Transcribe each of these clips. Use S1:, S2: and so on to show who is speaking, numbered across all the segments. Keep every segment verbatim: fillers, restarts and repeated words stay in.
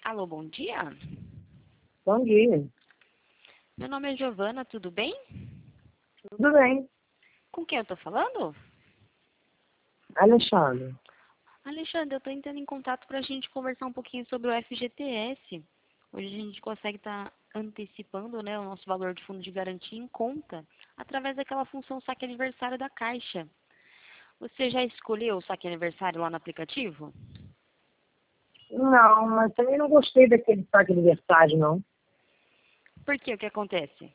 S1: Alô, bom dia.
S2: Bom dia.
S1: Meu nome é Giovana, tudo bem?
S2: Tudo bem.
S1: Com quem eu tô falando?
S2: Alexandre.
S1: Alexandre, eu tô entrando em contato para a gente conversar um pouquinho sobre o F G T S. Hoje a gente consegue estar antecipando, né, o nosso valor de fundo de garantia em conta através daquela função saque aniversário da Caixa. Você já escolheu o saque aniversário lá no aplicativo?
S2: Não, mas também não gostei daquele saque aniversário, não.
S1: Por quê? O que acontece?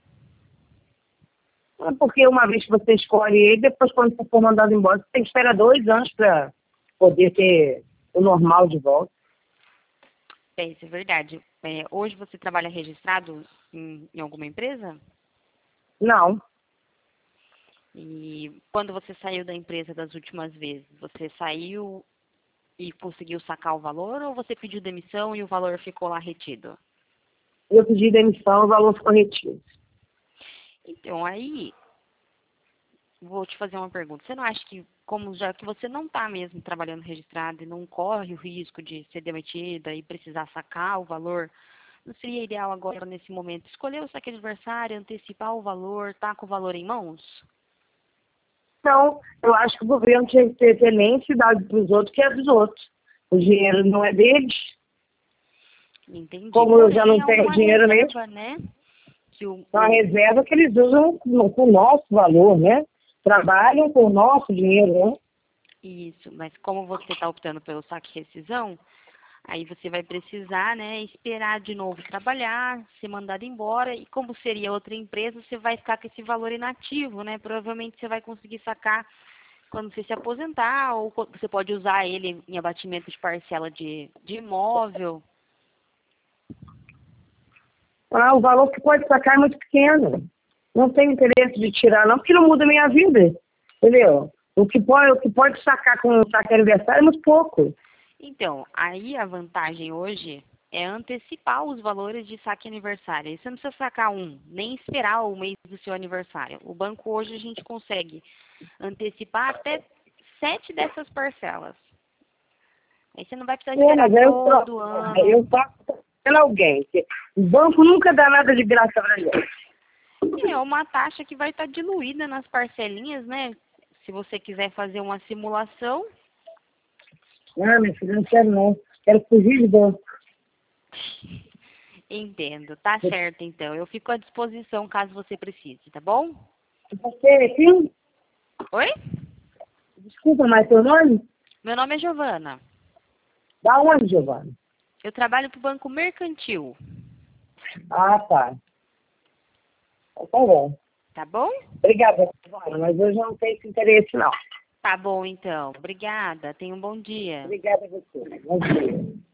S2: É porque uma vez que você escolhe ele, depois quando você for mandado embora, você tem que esperar dois anos para poder ter o normal de volta.
S1: É, isso é verdade. É, hoje você trabalha registrado em, em alguma empresa?
S2: Não.
S1: E quando você saiu da empresa das últimas vezes, você saiu e conseguiu sacar o valor ou você pediu demissão e o valor ficou lá retido?
S2: Eu pedi demissão, o valor ficou retido.
S1: Então, aí, vou te fazer uma pergunta. Você não acha que, como já que você não está mesmo trabalhando registrado e não corre o risco de ser demitida e precisar sacar o valor, não seria ideal agora, nesse momento, escolher o saque aniversário, antecipar o valor, tá com o valor em mãos?
S2: Então, eu acho que o governo tinha que ter tenência e dado para os outros que é dos outros. O dinheiro não é deles.
S1: Entendi.
S2: Como eu já
S1: Porém,
S2: não
S1: é
S2: tenho
S1: uma
S2: dinheiro mesmo,
S1: reserva, né? Que o,
S2: é uma
S1: o,
S2: reserva que eles usam com com o nosso valor, né? Trabalham com o nosso dinheiro, né?
S1: Isso, mas como você está optando pelo saque rescisão, aí você vai precisar, né, esperar de novo trabalhar, ser mandado embora, e como seria outra empresa, você vai ficar com esse valor inativo, né? Provavelmente você vai conseguir sacar quando você se aposentar, ou co- você pode usar ele em abatimento de parcela de, de imóvel.
S2: Ah, o valor que pode sacar é muito pequeno. Não tenho interesse de tirar, não, porque não muda a minha vida. Entendeu? O que pode, o que pode sacar com o saque aniversário é muito pouco.
S1: Então, aí a vantagem hoje é antecipar os valores de saque aniversário. Aí você não precisa sacar um, nem esperar o mês do seu aniversário. O banco hoje a gente consegue antecipar até sete dessas parcelas. Aí você não vai precisar
S2: É,
S1: esperar
S2: mas eu tô,
S1: todo ano.
S2: eu faço pelo alguém. O banco nunca dá nada de graça pra gente.
S1: É uma taxa que vai estar diluída nas parcelinhas, né? Se você quiser fazer uma simulação.
S2: Ah, minha filha, não quero não. Quero fugir de banco.
S1: Entendo, tá certo então. Eu fico à disposição caso você precise, tá bom?
S2: Você, aqui?
S1: Oi?
S2: Desculpa, mas teu nome?
S1: Meu nome é Giovana.
S2: Da onde, Giovana?
S1: Eu trabalho para o Banco Mercantil,
S2: Ah, tá. Então, tá bom.
S1: tá bom?
S2: Obrigada, Giovana, mas hoje eu não tenho esse interesse, não.
S1: Tá bom então. Obrigada. Tenha um bom dia.
S2: Obrigada a você. Bom dia.